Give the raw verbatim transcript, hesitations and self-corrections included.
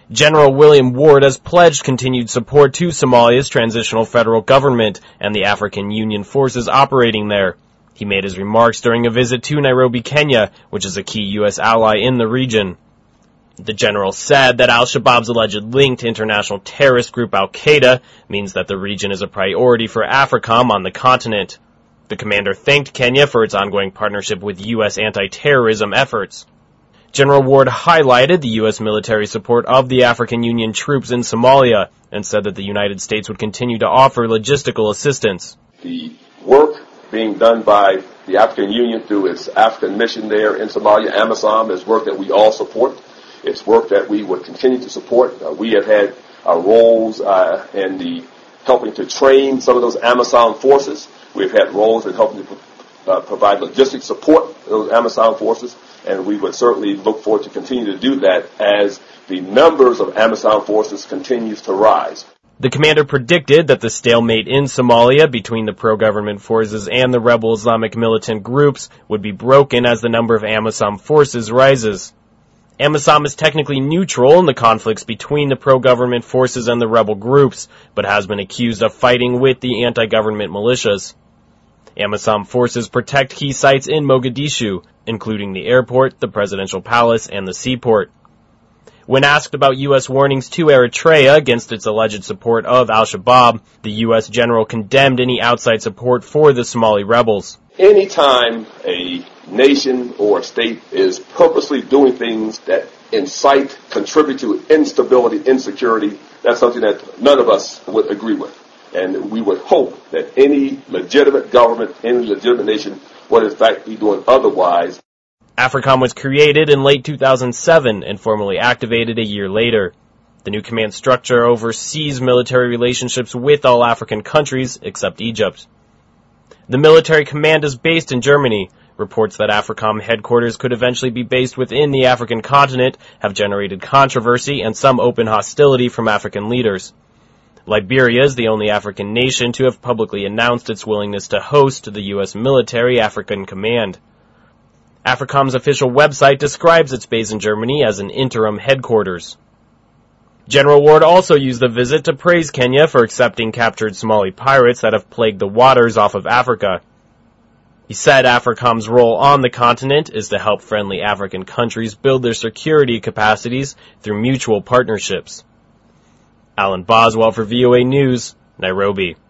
General William Ward has pledged continued support to Somalia's transitional federal government and the African Union forces operating there. He made his remarks during a visit to Nairobi, Kenya, which is a key U S ally in the region. The general said that al-Shabaab's alleged link to international terrorist group al-Qaeda means that the region is a priority for AFRICOM on the continent. The commander thanked Kenya for its ongoing partnership with U S anti-terrorism efforts. General Ward highlighted the U S military support of the African Union troops in Somalia and said that the United States would continue to offer logistical assistance. The work being done by the African Union through its African mission there in Somalia, AMISOM, is work that we all support. It's work that we would continue to support. Uh, we have had our roles uh, in the helping to train some of those AMISOM forces. We've had roles in helping to uh, provide logistic support to those AMISOM forces. And we would certainly look forward to continue to do that as the numbers of AMISOM forces continues to rise. The commander predicted that the stalemate in Somalia between the pro-government forces and the rebel Islamic militant groups would be broken as the number of AMISOM forces rises. AMISOM is technically neutral in the conflicts between the pro-government forces and the rebel groups, but has been accused of fighting with the anti-government militias. AMISOM forces protect key sites in Mogadishu, including the airport, the presidential palace, and the seaport. When asked about U S warnings to Eritrea against its alleged support of al-Shabaab, the U S general condemned any outside support for the Somali rebels. Anytime a nation or a state is purposely doing things that incite, contribute to instability, insecurity, that's something that none of us would agree with. And we would hope that any legitimate government, any legitimate nation would in fact be doing otherwise. AFRICOM was created in late two thousand seven and formally activated a year later. The new command structure oversees military relationships with all African countries except Egypt. The military command is based in Germany. Reports that AFRICOM headquarters could eventually be based within the African continent have generated controversy and some open hostility from African leaders. Liberia is the only African nation to have publicly announced its willingness to host the U S military African command. AFRICOM's official website describes its base in Germany as an interim headquarters. General Ward also used the visit to praise Kenya for accepting captured Somali pirates that have plagued the waters off of Africa. He said AFRICOM's role on the continent is to help friendly African countries build their security capacities through mutual partnerships. Alan Boswell for V O A News, Nairobi.